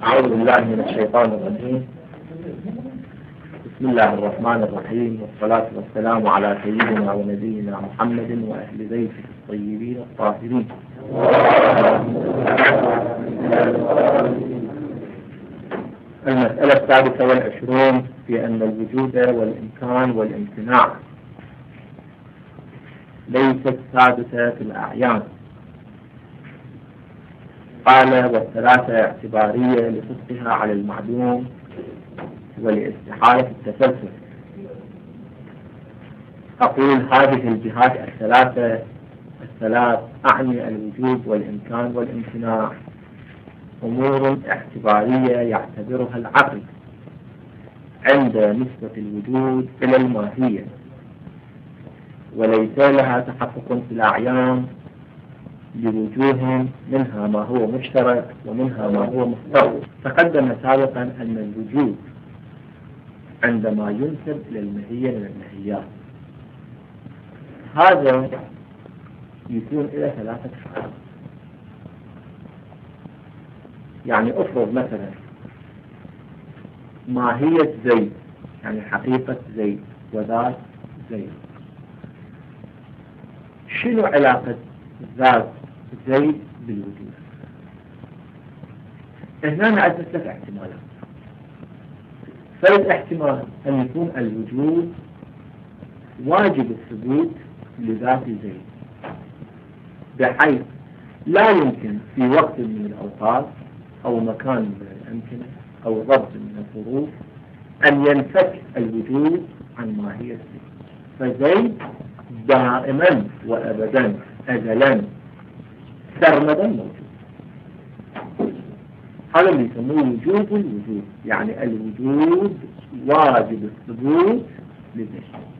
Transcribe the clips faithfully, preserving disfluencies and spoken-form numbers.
أعوذ بالله من الشيطان الرجيم. بسم الله الرحمن الرحيم، والصلاة والسلام على سيدنا ونبينا محمد وأهل بيته الطيبين الطاهرين. المسألة السادسة والعشرون في أن الوجود والإمكان والامتناع ليست ثابتة في الأعيان. قال: والثلاثة اعتبارية لصدقها على المعدوم ولاستحالة التسلسل. أقول هذه الجهات الثلاثة الثلاث أعني الوجود والإمكان والامتناع أمور اعتبارية يعتبرها العقل عند نسبة الوجود إلى الماهية، وليس لها تحقق في الأعيان لوجوه منها ما هو مشترك ومنها ما هو مفترض. تقدم سابقا أن الوجود عندما ينسب إلى الماهية من الماهيات هذا يكون إلى ثلاثة حالات. يعني أفرض مثلا ماهية زيد، يعني حقيقة زيد وذات زيد. شنو علاقة ذات زيد بالوجود؟ هنا عندنا ثلاث احتمالات. ثالث احتمال أن يكون الوجود واجب الثبوت لذات زيد، بحيث لا يمكن في وقت من الأوقات أو مكان من الأمكنة أو ضبط من الظروف أن ينفك الوجود عن ماهية زيد. فزيد دائما وأبدا أزلا سرمدا موجود. هذا اللي يسموه وجوب الوجود، يعني الوجود واجب الثبوت لزيد.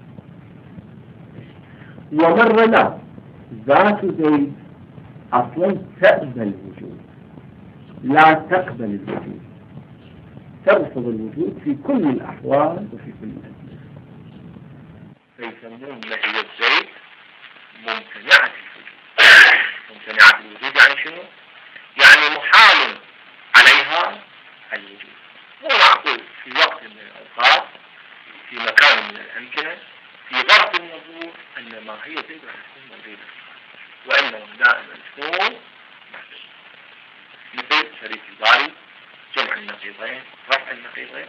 ومرة لا، ذات زيد أصلا تقبل الوجود، لا تقبل الوجود، ترفض الوجود في كل الأحوال وفي كل الأزمنة. فيسمون ماهية زيد ممتنعة الوجود. ممتنعة الوجود يعني شنو؟ يعني محال عليها الوجود. مو معقول في وقت من الأوقات في مكان من الأمكنة في ظرف من الظروف أن ماهية زيد راح تكون موجودة، وإنما دائما تكون محدودة. مثل شريك الباري، جمع النقيضين، رفع النقيضين.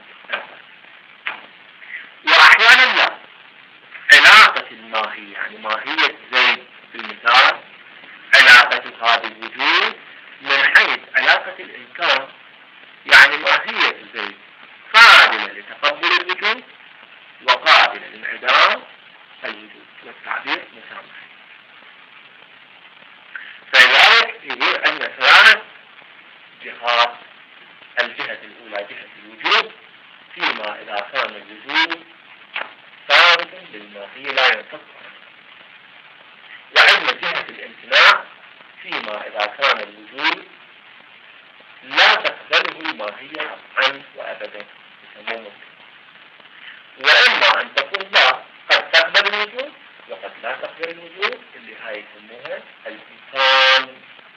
وأحيانا لا، علاقة الماهية يعني ماهية زيد في المثال علاقتها بالوجود من حيث علاقة الإمكان، يعني ماهية زيد قابلة لتقبل الوجود وقابلة لانعدام الوجود، والتعبير مسامح. فلذلك يقول أن ثلاث جهات: الجهة الأولى جهة الوجود فيما إذا كان الوجود ثابتا للماهية لا ينفك عنه، وعندنا جهة الامتناع فيما إذا كان الوجود لا تقبله الماهية قطعا وأبدا، يسموه ممكن. وإما أن تكون لا قد تقبل الوجود وقد لا تقبل الوجود، اللي هاي يسموها الإمكان.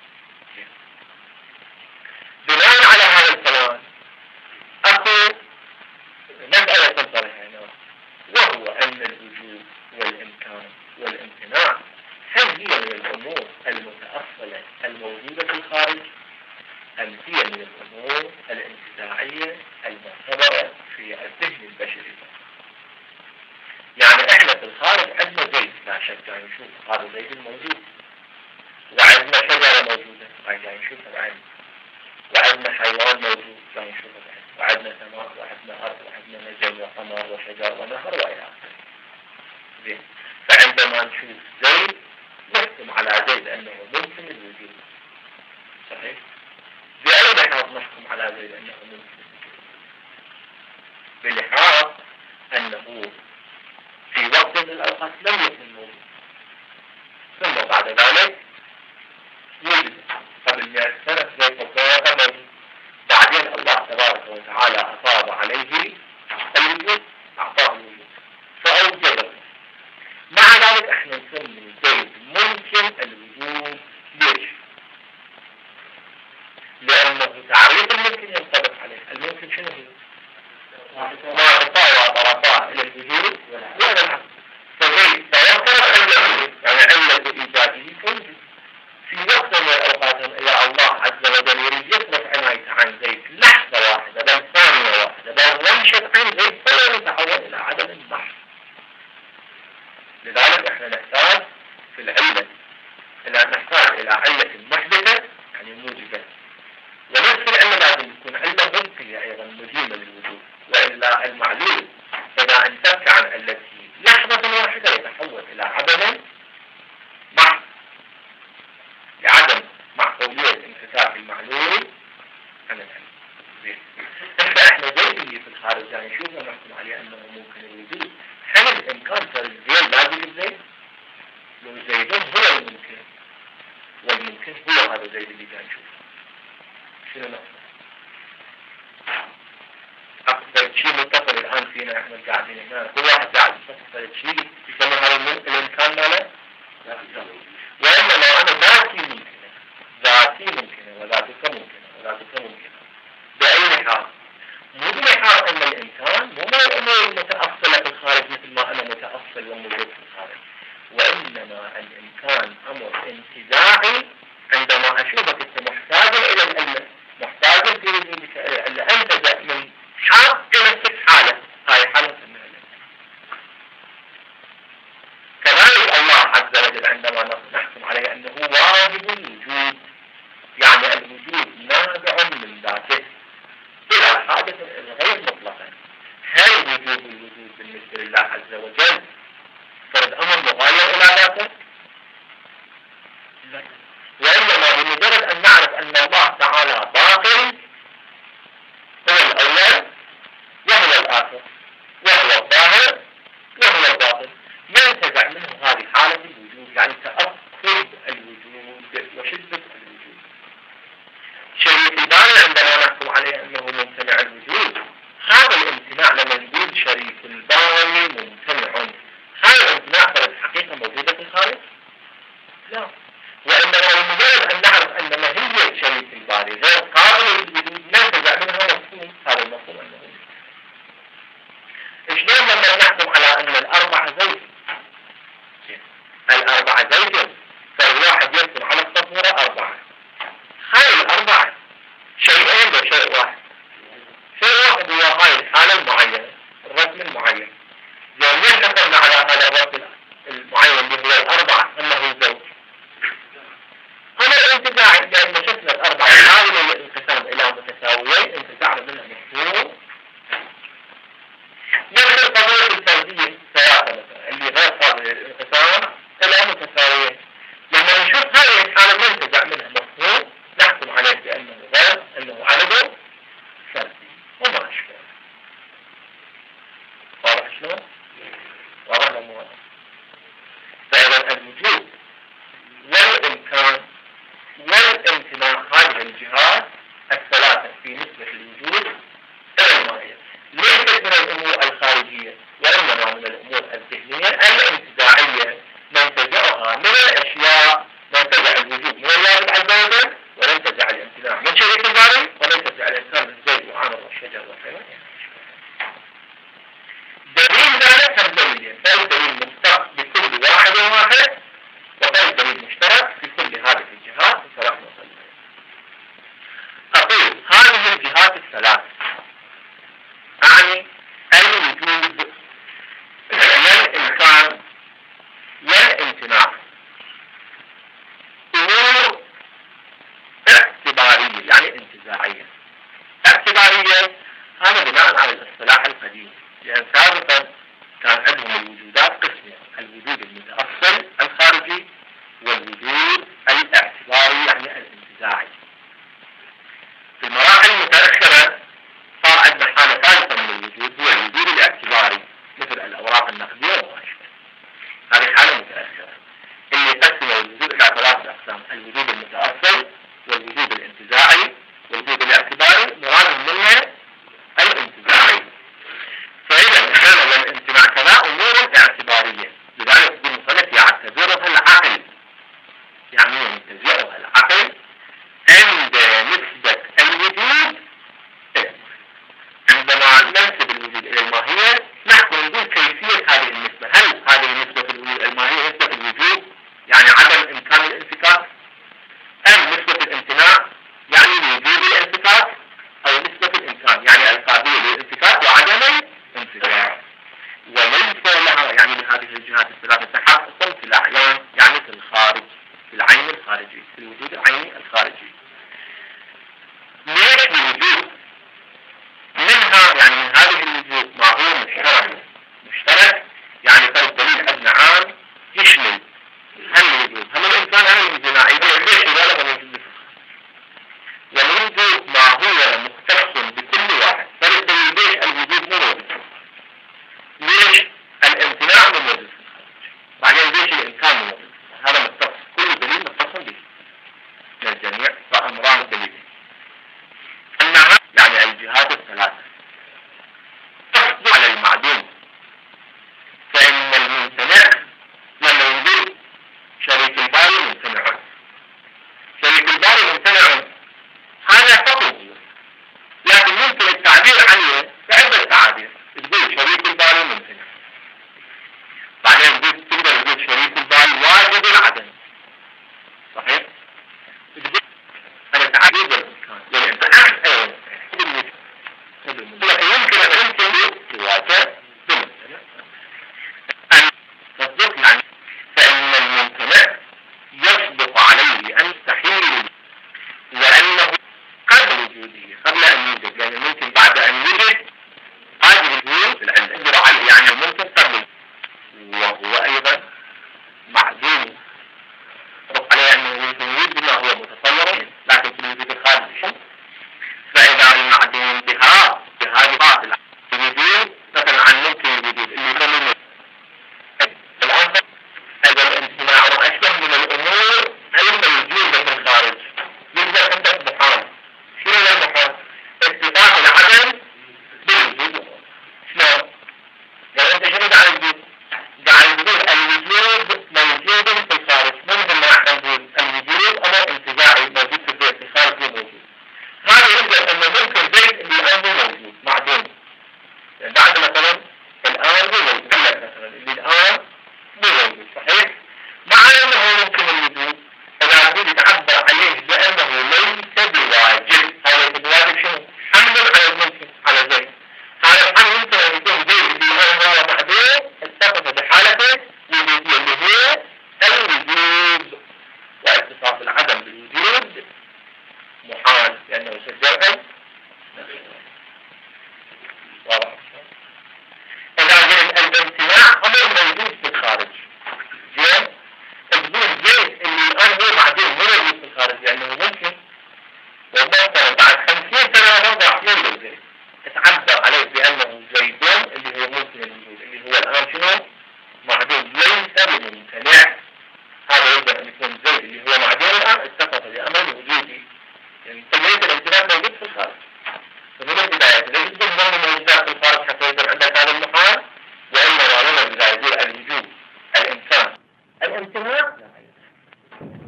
بناء على هذا الكلام أقول مسألة تنطرح هنا، وهو أن الوجود والإمكان والامتناع هل هي من الأمور المتأصلة الموجودة في الخارج، أم هي من الأمور الانتزاعية المعتبرة في الذهن البشري؟ يعني إحنا في الخارج عندنا زيد لا شك، يعني نشوف هذا زيد الموجود، وعندنا شجرة موجودة يعني نشوفها بعين، وعندنا حيوان موجود يعني نشوفه بعين، وعندنا سماء وعندنا أرض وعندنا نجم وقمر وشجر ونهر وإلى آخره. زين، فعندما نشوف زيد نحكم على زيد أنه ممكن الوجود. صحيح؟ بأي لحاظ نحكم على زيد أنه ممكن الوجود؟ بلحاظ أنه في وقت من الأوقات لم يكن موجود، ثم بعد ذلك وجد قبل مئة سنة زي فوقها موجود، بعدين الله تبارك وتعالى أفاض عليه الوجود، أعطاه الوجود فأوجده. مع ذلك احنا نسمي زيد ممكن الوجود. ليش؟ لأنه تعريف الممكن ينطبق لازم يكون عنده بقية أيضا مديمة للوجود، وإلا المعلول إذا انفك عن علته لحظة واحدة يتحول إلى عدم مع لعدم معقولية انفتاح المعلول عن العلم. احنا زيد اللي في الخارج يعني نشوفه نحكم عليه أنه ممكن الوجود. هل الإمكان صار الزين لازم الزيد؟ لو زيدون هو الممكن والممكن هو هذا زيد اللي جاي نشوفه. شنو نقصد؟ أكثر شيء متصل الآن فينا احنا قاعدين هنا كل واحد قاعد يفكر شيء يسمى هذا الإمكان ماله؟ وإما لو أنا ذاتي ممكنة ذاتي ممكنة وذاتك ممكنة وذاتك ممكنة بأي حال؟ مو بحال أن الإنسان مو من الأمور المتأصلة في الخارج مثل ما أنا متأصل وموجود في الخارج، وإنما الإمكان أمر انتزاعي عندما أشوفك أنت محتاج إلى العلم، محتاج في وجودك إلى العلم، أنت من حال إلى ست حالة، هاي حالة اسمها العلم. كذلك الله عز وجل عندما نحكم عليه أنه واجب الوجود، يعني الوجود نابع من ذاته بلا حاجة غير مطلقا. هل وجود الوجود بالنسبة لله عز وجل فرد أمر مغاير إلى ذاته؟ لا. وإنما بمجرد أن نعرف أن الله تعالى باطل هو الأول وهو الآخر وهو الظاهر وهو الباطن، ينتزع منه هذه حالة الوجود، يعني تأكد الوجود وشدة الوجود. شريك الباري عندما نحكم عليه أنه ممتنع الوجود، هذا الامتناع لما نقول شريك الباري ممتنع، هذا الامتناع فرد حقيقة موجودة في الخارج؟ لا. وإنما بمجرد أن نعرف أن ماهية شريك الباري غير قابل للوجود ننتزع منها مفهوم هذا المفهوم أنه شلون لما نحكم على أن الأربعة زوج الأربعة زوج فالواحد يرسم على الصفورة أربعة، هاي الأربعة شيئين وشيء واحد، شيء واحد هو هاي الحالة المعينة الرسم المعين. يعني ليش حكمنا على هذا الرسم المعين اللي هو الأربعة أنه زوج؟ هذا الانتزاع لأن شفنا الأربعة حاولوا الانقسام إلى متساويين انتزعنا منها مفهوم. نفس القضية الفردية ثلاثة مثلا اللي غير قابل للانقسام إلى متساويين، لما نشوف هذه الحالة ننتزع منها مفهوم نحكم عليه بأنه غير أنه عدد فردي وما أشبه. واضح شلون؟ واضح ولا مو واضح؟ فإذا الوجود والإمكان والامتناع هذه الجهات الثلاثة في نسبة الوجود إلى الماهية ليست من الأمور الخارجية وإنما من الأمور الذهنية الانتزاعية، ننتزعها من الأشياء، ننتزع الوجود من الله عز وجل وننتزع الامتناع من شريك الباري وننتزع الإنسان من الزيت وعمر والشجر والحيوان. دليل ذلك هم دليلين، فالدليل مشترك بكل واحد واحد وفالدليل مشترك في كل هذه الجهات وسرح نصل. أقول هذه الجهات الثلاث أعني الوجود والإمكان والامتناع أمور اعتبارية يعني انتزاعية. اعتبارية هذا بناء على الاصطلاح القديم، لأن سابقا كان عندهم الوجودات قسمين، الوجود المتأصل الخارجي والوجود الاعتباري يعني الانتزاعي. في المراحل المتأخرة صار عندنا حالة ثالثة من الوجود هو الوجود الاعتباري مثل الأوراق النقدية وما أشبه. هذه حالة متأخرة اللي يقسم الوجود إلى ثلاثة أقسام، الوجود المتأصل والوجود الانتزاعي والوجود الاعتباري، مراد منها الانتزاعي. فإذا كان الامتناع كذا أمور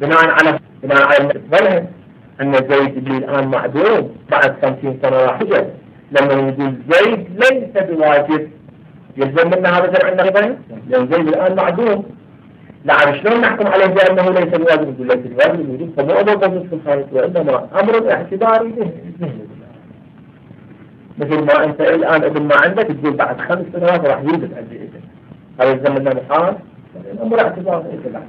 بناء على بناء على مستقبلها أن زيد اللي الآن معدوم بعد خمسين سنة راح يجي، لما يقول زيد ليس بواجب يلزم منا هذا شرع النقضين، لأن زيد الآن معدوم. لا شلون نحكم عليه بأنه ليس بواجب؟ يقول ليس بواجب الوجود، فمو أمر موجود في الخارج وإنما أمر اعتباري ذهني. مثل ما أنت الآن ابن ما عندك تقول بعد خمس سنوات راح يوجد عندي ابن، هذا يلزم منا محال؟ الأمر اعتباري ذهني.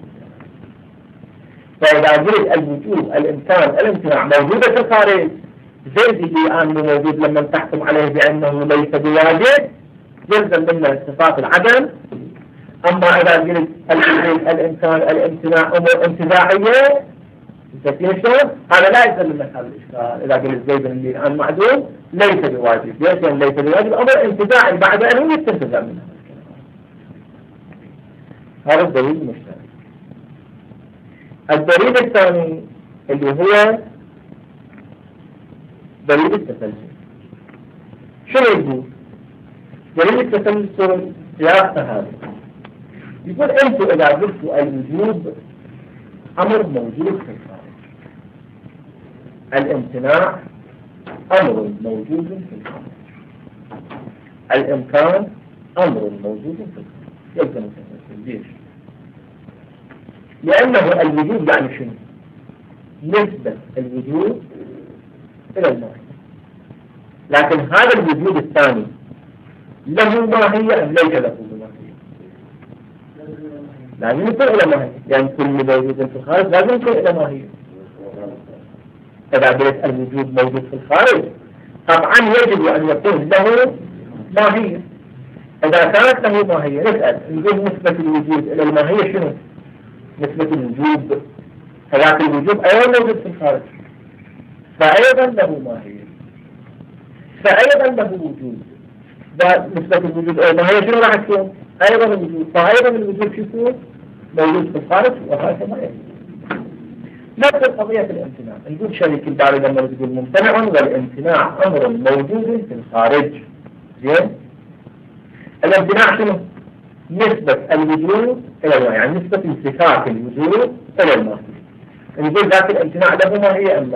فإذا قلت الوجود الإمكان الامتناع موجودة في الخارج، زيد اللي الآن مو موجود لما تحكم عليه بأنه ليس بواجب يلزم منا صفات العدم. أما إذا قلت الوجود الإمكان الامتناع أمور انتزاعية شلون؟ هذا لا يلزم منا هذا الإشكال. إذا قلت زيد اللي الآن معدوم ليس بواجب، ليش؟ لأن ليس بواجب أمر انتزاعي بعد أن يستنتزع منه. هذا الدليل المشترك. الدليل الثاني اللي هو دليل التسلسل. شنو يقول؟ دليل التسلسل سياق هذا يقول أنتم إذا قلتوا الوجود أمر موجود في الخارج، الامتناع أمر موجود في الخارج، الإمكان أمر موجود في الخارج، يلزم التسلسل. ليش؟ لأنه الوجود يعني شنو؟ نسبة الوجود إلى الماهية. لكن هذا الوجود الثاني له ماهية أم ليس له ماهية؟ لازم يكون إلى ماهية، لأن كل موجود في الخارج لازم يكون إلى ماهية. إذا قلت الوجود موجود في الخارج طبعا يجب أن يكون له ماهية. إذا كانت له ماهية نسأل نقول نسبة الوجود إلى الماهية شنو؟ نسبة الوجود، هذاك الوجود أيضا موجود في الخارج فأيضا له ماهية، فأيضا له وجود. نسبة الوجود الماهية شنو راح تكون؟ أيضا الوجود، فأيضا الوجود شو يكون؟ موجود في الخارج وهذا ما يكون. نفس القضية في الامتناع، نقول شريك الباري لما تقول ممتنع والامتناع أمر موجود في الخارج. زين؟ الامتناع شنو؟ نسبة الوجود إلى الماهية، يعني نسبة انفكاك الوجود إلى الماهية. نقول ذات الامتناع له ماهية أم لا؟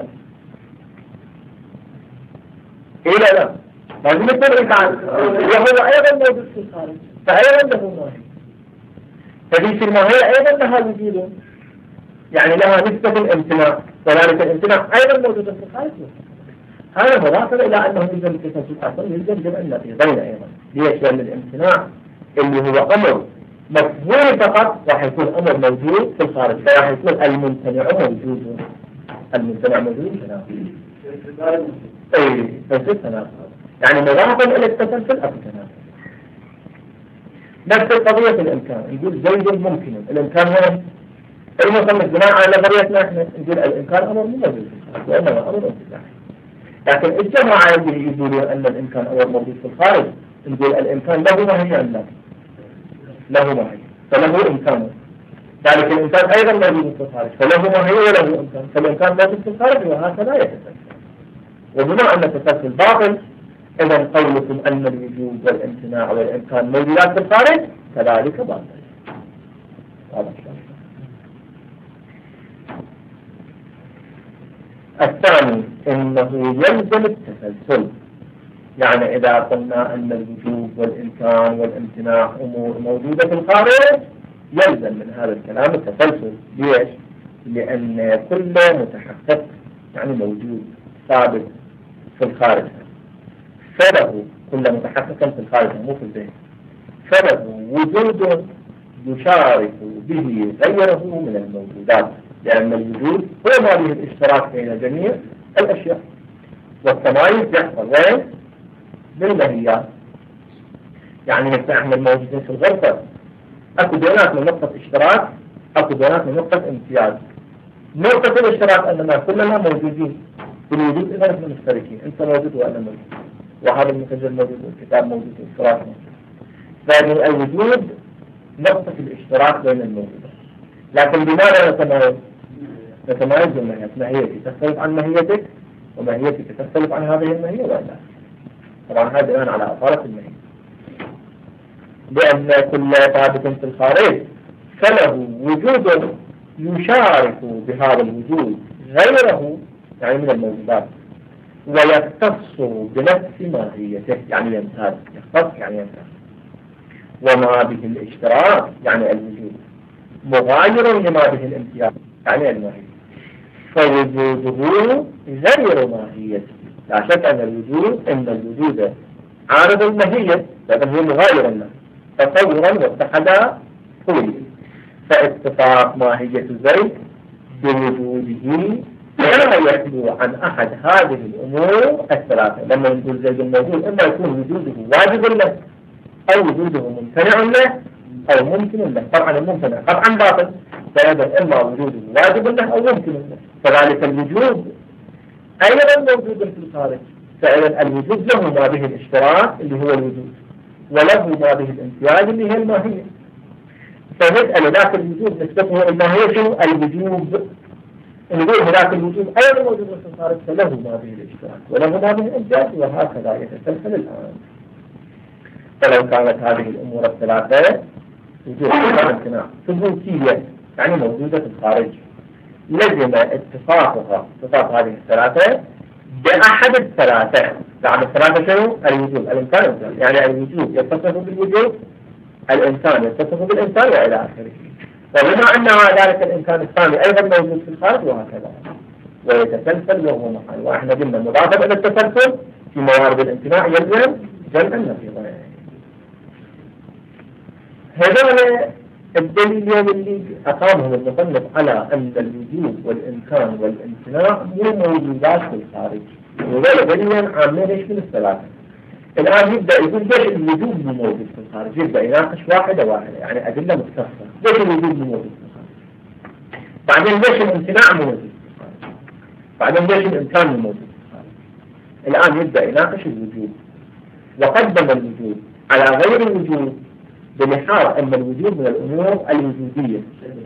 إيه لا لا لازم يكون تعال وهو أيضا موجود في الخارج فأيضا له ماهية، فديك الماهية أيضا لها وجود، يعني لها نسبة الامتناع، وذلك الامتناع أيضا موجود في الخارج. هذا مضافا إلى أنه يلزم التسلسل أصلا يلزم جمع النقيضين أيضا. ليش؟ لأن الامتناع اللي هو أمر مفهوم فقط راح يكون أمر موجود في الخارج، فراح يكون الممتنع موجود. الممتنع موجود تناقض. أي تناقض تناقض، يعني مضافا إلى التسلسل أو تناقض. نفس القضية في الإمكان، يقول زيد ممكن، الإمكان هو المصنف بناء على نظريتنا احنا نقول الإمكان أمر مو موجود في الخارج وإنما أمر انتزاعي. لكن الجماعة اللي يقولون أن الإمكان أمر موجود في الخارج نقول الإمكان له ماهية أم لا؟ له ماهية، فله إمكانه. ذلك الإمكان أيضا موجود في الخارج فله ماهية وله إمكان، فالإمكان موجود في الخارج وهكذا يتسلسل. وبما أن التسلسل باطل إذا قولكم أن الوجود والامتناع والإمكان موجودات في الخارج كذلك باطل. هذا الثاني إنه يلزم التسلسل، يعني إذا قلنا أن الوجود والإمكان والامتناع أمور موجودة في الخارج يلزم من هذا الكلام التسلسل. ليش؟ لأن كل متحقق يعني موجود ثابت في الخارج فله، كل متحقق في الخارج مو في الذهن، فله وجود يشارك به غيره من الموجودات، لأن الوجود هو ما به الاشتراك بين جميع الأشياء، والتمايز يحصل وين؟ بالماهيات. يعني مثل احنا موجودين في الغرفة اكو بيناتنا نقطة اشتراك، اكو بيناتنا نقطة امتياز. نقطة الاشتراك اننا كلنا موجودين في الوجود، اذا نحن مشتركين، انت موجود وانا موجود وهذا المسجل موجود والكتاب موجود والاشتراك موجود. فمن الوجود نقطة الاشتراك بين الموجودات. لكن بماذا نتمايز؟ نتمايز بالماهيات، ماهيتي تختلف عن ماهيتك وماهيتك تختلف عن هذه الماهية ولا لا؟ طبعا هذا بيان على أصالة الماهية، لأن كل ثابت في الخارج فله وجود يشارك بهذا الوجود غيره يعني من الموجودات ويختص بنفس ماهيته يعني يمتاز، يختص يعني يمتاز. وما به الاشتراك يعني الوجود مغاير لما به الامتياز يعني الماهية، فوجوده غير ماهيته. لا شك أن الوجود إن الوجود عارض الماهية لكن هو مغاير له تصورا واتحدا قوي، فاتفاق ماهية زيد بوجوده لا يخلو عن أحد هذه الأمور الثلاثة. لما نقول زيد الموجود إما يكون وجوده واجب له أو وجوده ممتنع له أو ممكن له. طبعا الممتنع طبعا باطل، فإذا إما وجوده واجب له أو ممكن له، فذلك الوجود أيضا موجود في الخارج. فإذا الوجود له ما به الاشتراك اللي هو الوجود، وله ما به الامتياز اللي هي الماهية. فنسأل ذاك الوجود نسبته الماهية شنو؟ الوجوب. نقول هناك الوجود أيضا موجود في الخارج فله ما به الاشتراك وله ما به الامتياز، وهكذا يتسلسل الآن. فلو كانت هذه الأمور الثلاثة وجود امتناع ثبوتية يعني موجودة في الخارج، لزم اتفاقها اتفاق هذه الثلاثة بأحد الثلاثة. يعني الثلاثة شنو؟ الوجود الإمكان يعني الوجود يتصف بالوجود، الإنسان يتصف بالإنسان وإلى آخره. وبما أن ذلك الإمكان الثاني أيضا موجود في الخارج وهكذا ويتسلسل وهو محال. وإحنا قلنا مضافة إلى التسلسل في موارد الامتناع يلزم جمع النقيضين. هذول الدليلين اللي أقامهم المصنف على أن الوجود والإمكان والامتناع مو موجودات في الخارج. وهذول دليلين عامين ايش من الثلاثة. الآن يبدأ يقول ليش الوجود مو موجود في الخارج، يبدأ يناقش واحدة واحدة يعني أدلة مستفصلة. ليش الوجود مو موجود في الخارج؟ بعدين ليش الامتناع مو موجود في الخارج؟ بعدين ليش الإمكان مو موجود في الخارج؟ الآن يبدأ يناقش الوجود وقدم الوجود على غير الوجود بمحار أن الوجود من الأمور الوجودية،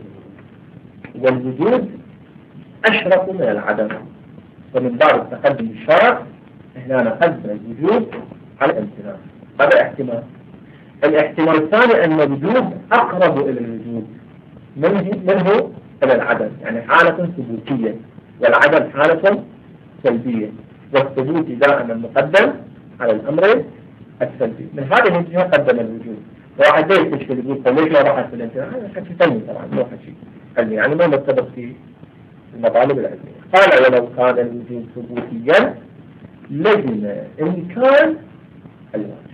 والوجود أشرف من العدم. ومن باب التقدم الشرع هنا نقدم الوجود على الامتناع. هذا احتمال. الاحتمال الثاني أن الوجود أقرب إلى الوجود منه, منه إلى العدم، يعني حالة ثبوتية والعدم حالة سلبية، والثبوت دائما مقدم على الأمر السلبي. من هذه الجهة قدم الوجود. واحد ليش مشكلة يقول طيب ليش ما راح في الامتناع؟ هذا حكي ثاني طبعا مو حكي علمي يعني ما مرتبط في المطالب العلمية. قال ولو كان الوجود ثبوتيا لزم إمكان الواجب.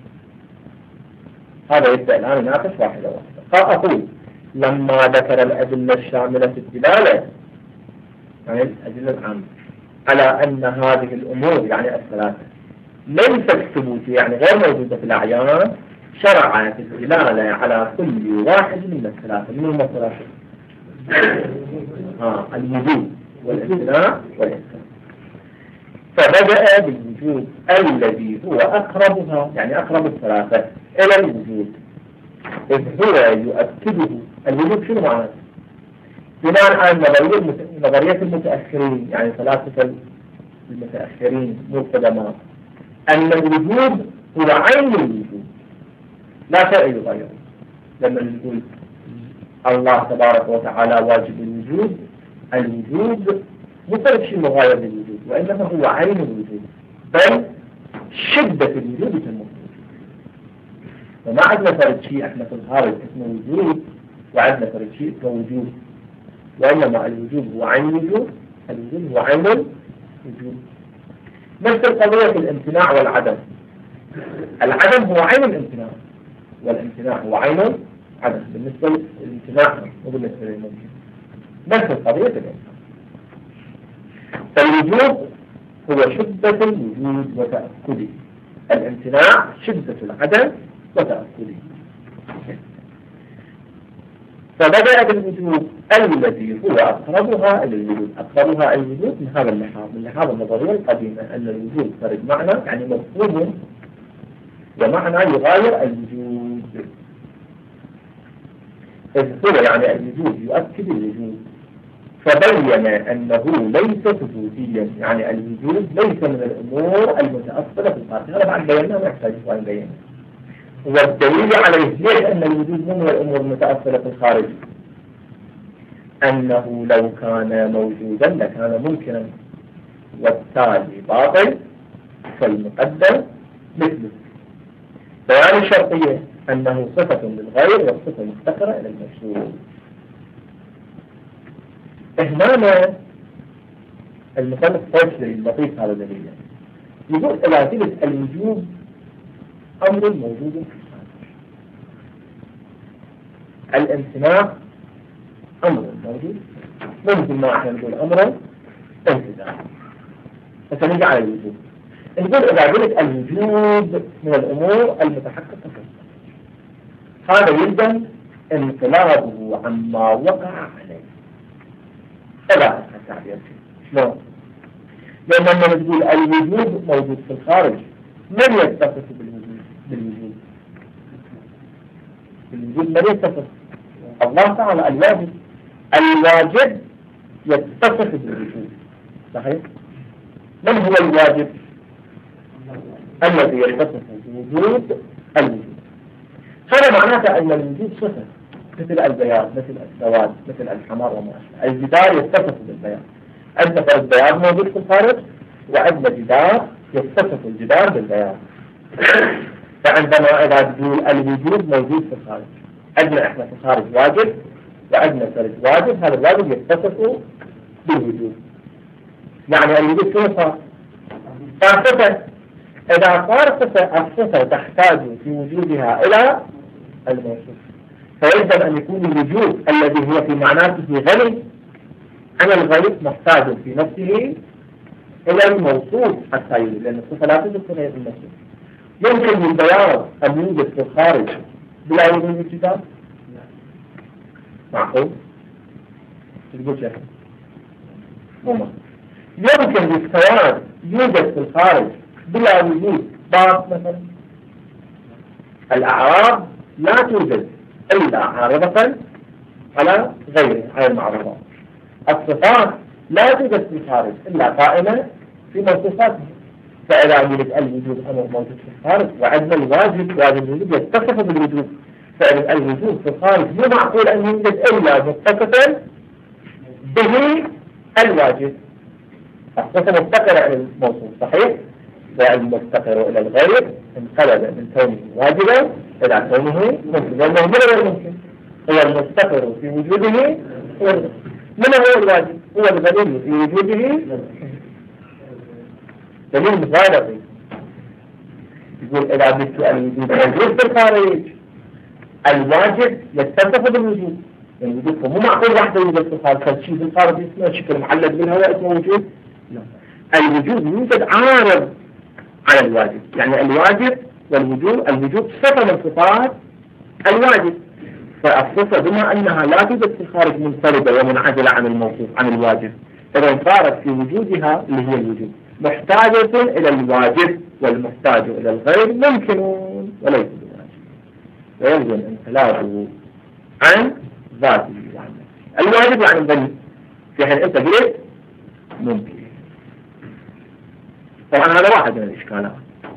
هذا يبدأ الآن يناقش واحدة واحدة. قال أقول لما ذكر الأدلة الشاملة الدلالة يعني الأدلة العامة على أن هذه الأمور يعني الثلاثة ليست ثبوتية يعني غير موجودة في الأعيان، شرع في الدلالة على كل واحد من الثلاثة. من هم الثلاثة؟ آه الوجود والامتناع والإمكان. فبدأ بالوجود الذي هو أقربها يعني أقرب الثلاثة إلى الوجود، إذ هو يؤكده. الوجود شنو معناه؟ بناء على نظرية المتأخرين يعني ثلاثة المتأخرين مقدماء أن الوجود هو عين الوجود لا شيء يغيره. لما نقول الله تبارك وتعالى واجب الوجود، الوجود مو فرق شيء مغاير للوجود وإنما هو عين الوجود، بل شدة الوجود الموجود. وما عندنا فرق شيء احنا في الخارج اسمه وجود وعندنا فرق شيء اسمه وجود، وإنما الوجود هو عين الوجود، الوجود هو عين الوجود. نفس القضية في الامتناع والعدم. العدم هو عين الامتناع والامتناع هو عين العدم بالنسبة للامتناع وبالنسبة للممكن. نفس القضية في الامتناع. فالوجود هو شدة الوجود وتأكده، الامتناع شدة العدم وتأكده. فبدأ بالوجود الذي هو أقربها إلى الوجود، أقربها إلى الوجود من هذا اللحاظ، من لحاظ النظرية القديمة أن الوجود فرق معنى يعني مفهوم ومعنى يغاير الوجود، إذ هو يعني الوجود يؤكد الوجود. فبين أنه ليس ثبوتيا يعني الوجود ليس من الأمور المتأصلة في الخارج. هذا بعد بيناه ما يحتاج أن بيناه. والدليل عليه ليش أن الوجود مو من الأمور المتأصلة في الخارج؟ أنه لو كان موجودا لكان ممكنا، والتالي باطل، فالمقدم مثله. بيان الشرطية أنه صفة للغير والصفة مفتقرة إلى المشروع. هنا المصنف فوشلي اللطيف هذا دليل يقول إلى ثلث الوجوب أمر موجود في الخارج، الامتناع أمر موجود، ممكن ما احنا نقول أمر انتزاع، فسنجي على الوجوب. نقول إذا قلت الوجوب من الأمور المتحققة في الخارج، هذا يلزم انقلابه عما وقع عليه. إذا التعبير شلون؟ لأن لما تقول الوجوب موجود في الخارج، من يتصف بالوجود؟ بالوجود بالوجود من يتصف؟ الله تعالى. الواجب الواجب يتصف بالوجود، صحيح؟ من هو الواجب؟ الذي يتصف بوجود الوجود. هذا معناته أن الوجود صفة، مثل البياض، مثل السواد، مثل الحمار وما أشبه. الجدار يتصف بالبياض. عندنا البياض موجود في الخارج، وعندنا جدار يتصف الجدار بالبياض. فعندما إذا تقول الوجود موجود في الخارج، عندنا إحنا في الخارج واجب، وعندنا فرد واجب، هذا الواجب يتصف بالوجود. يعني الوجود شنو صار؟ صار صفة. إذا صار صفة، الصفة تحتاج في وجودها إلى الموصوف، فيجب أن يكون الوجود الذي هو في معناته غني عن الغير محتاج في نفسه إلى الموصوف حتى يوجد، لأن الصفة لا توجد في غير الموصوف. يمكن للبياض أن يوجد في الخارج بلا وجود الجدار؟ معقول؟ تقول شيء ممكن. يمكن للسواد يوجد في الخارج بلا وجود باب مثلا؟ الأعراض لا توجد إلا عارضة على غيره، على المعروضات. الصفات لا توجد في الخارج إلا قائمة في موصوفاتها. فإذا وجد الوجود أمر موجود في الخارج، وعندنا الواجب، واجب الوجود يتصف بالوجود، فإذا الوجود في الخارج مو معقول أن يوجد إلا متصفا به الواجب. الصفة مفتقرة إلى الموصوف، صحيح؟ والمفتقر إلى الغير انقلب من كونه واجبا إلى كونه ممكن، لأنه من غير ممكن. هو المفتقر في وجوده هو من هو الواجب؟ هو الغني في وجوده دليل مبالغ. يقول إذا بدت الوجود موجود في الخارج، الواجب يتصف بالوجود. يعني الوجود مو معقول واحدة يوجد في الخارج، فالشيء في الخارج اسمه شكل معلق بالهواء اسمه وجود. لا، الوجود يوجد عارض على الواجب. يعني الواجب والوجود، الوجود صفة من صفات الواجب. فالصفة بما أنها لا توجد في الخارج منفردة ومنعزلة عن الموصوف عن الواجب، إذا صارت في وجودها اللي هي الوجود محتاجة إلى الواجب، والمحتاج إلى الغير ممكن وليس بواجب، ويلزم انقلابه عن ذاته وعن نفسه. الواجب يعني الغني، في حين أنت قلت ممكن. طبعا هذا واحد من الإشكالات.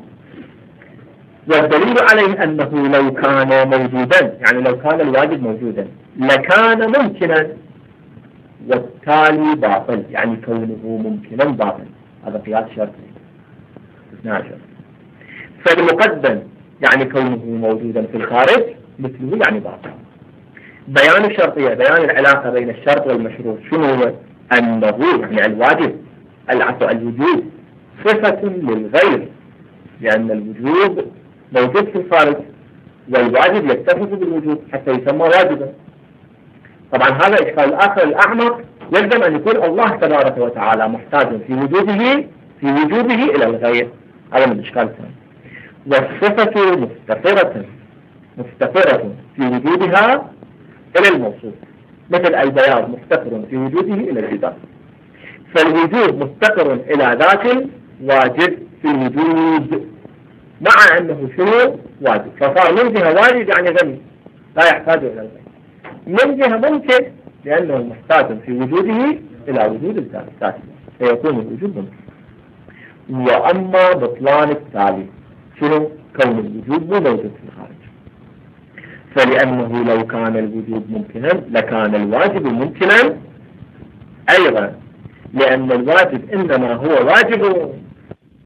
والدليل عليه أنه لو كان موجودا، يعني لو كان الواجب موجودا لكان ممكنا، والتالي باطل، يعني كونه ممكنا باطل. هذا قياس شرطي استثناء شرطي. فالمقدم يعني كونه موجودا في الخارج مثله يعني باطل. بيان الشرطية، بيان العلاقة بين الشرط والمشروط شنو هو؟ أنه يعني الواجب العفو الوجود صفة للغير، لأن الوجود موجود في الخارج، والواجب يتصف بالوجود حتى يسمى واجبا. طبعا هذا إشكال الآخر الأعمق، يلزم أن يكون الله تبارك وتعالى محتاج في وجوده في وجوده إلى الغير. هذا من الإشكال الثاني. والصفة مفتقرة مفتقرة في وجودها إلى الموصوف، مثل البياض مفتقر في وجوده إلى الجدار. فالوجود مفتقر إلى ذات واجب في الوجود، مع أنه شنو واجب. فصار من جهة واجب يعني غني لا يحتاج إلى الغير، من جهة ممكن لأنه محتاج في وجوده إلى وجود الذات، فيكون الوجود ممكن. وأما بطلان التالي شنو؟ كون الوجود مو موجود في الخارج. فلأنه لو كان الوجوب ممكنا لكان الواجب ممكنا أيضا، لأن الواجب إنما هو واجب